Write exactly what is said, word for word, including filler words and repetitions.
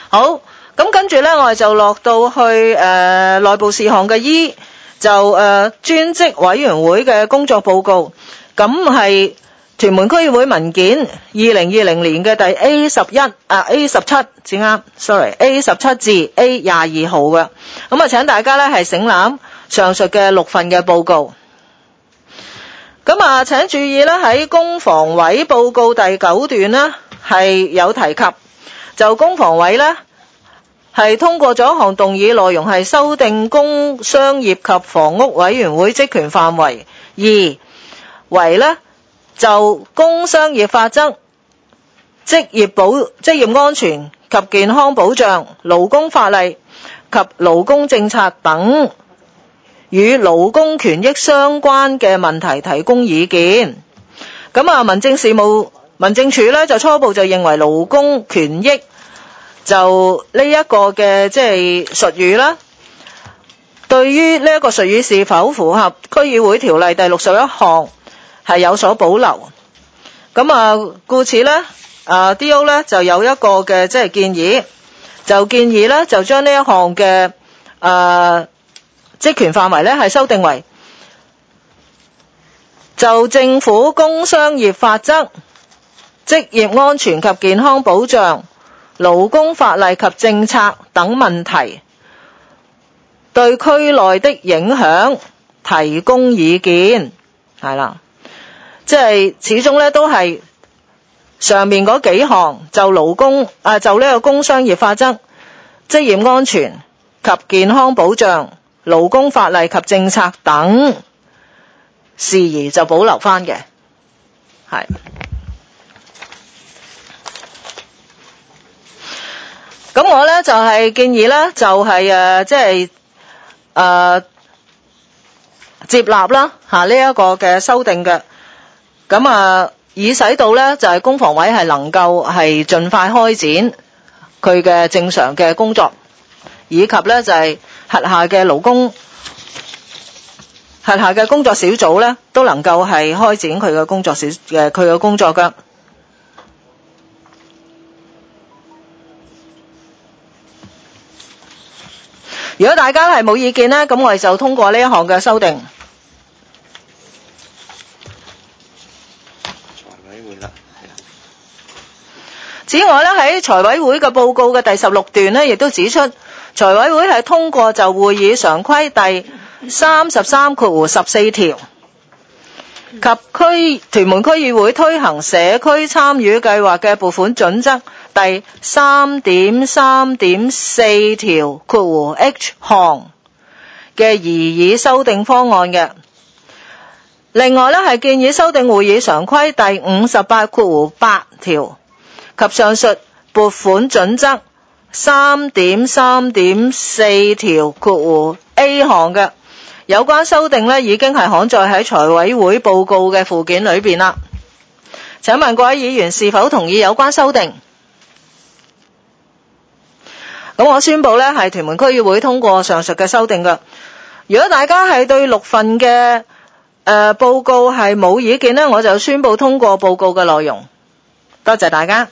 好，咁跟住呢，我哋就落到去誒內部事項嘅 E， 就誒、呃、專職委員會嘅工作報告。咁係屯門區議會文件二零二零年嘅第 A 十一啊 A 十七至啱 ，sorry A 十七至 A 廿二號嘅。咁啊，請大家呢係省覽上述嘅六份嘅報告。咁啊，請注意呢，喺公房委報告第九段呢係有提及。就公房委呢係通過咗一項動議，內容係修訂工商業及房屋委員會職權範圍，二為呢就工商業法則、職業保職業安全及健康保障、勞工法例及勞工政策等與勞工權益相關嘅問題提供意見。咁啊，民政事務民政處呢就初步就認為勞工權益就呢一個嘅即係術語啦，對於呢一個術語是否符合區議會條例第六十一項係有所保留。咁啊，故此呢啊 D O 呢就有一個嘅即係建議，就建議呢就將呢一項嘅誒職權範圍呢係修訂為就政府工商業法則、職業安全及健康保障、勞工法例及政策等問題對區內的影響提供意見。係啦，即係始終咧都係上面嗰幾項就勞工啊就呢個工商業法則、職業安全及健康保障、勞工法例及政策等事宜就保留翻嘅。係咁我咧就係、是、建議咧就係誒即係誒接納啦吓呢一個嘅修訂嘅。咁啊以使到咧就係、是、公房委係能夠係盡快開展佢嘅正常嘅工作，以及咧就係、是、轄下嘅勞工轄下嘅工作小組咧都能夠係開展佢嘅工作小嘅佢嘅工作㗎。如果大家係冇意見呢，咁我哋就通過呢一項嘅修訂。財委會啦，此外呢，喺財委會嘅報告嘅第十六段呢，亦都指出，財委會係通過就會議常規第三十三條十四條及區屯門區議會推行社區參與計劃嘅撥款準則第三點三點四條括弧 H 項嘅擬議修訂方案嘅。另外呢，係建議修訂會議常規第五十八括弧八條及上述撥款準則三點三點四條括弧 A 項嘅。有關修訂呢，已經係刊載喺財委會報告嘅附件裏邊啦。請問各位議員是否同意有關修訂？咁我宣布呢係屯門區議會通過上述嘅修訂㗎。如果大家係對六份嘅誒、呃、報告係冇意見呢，我就宣布通過報告嘅內容。多謝大家。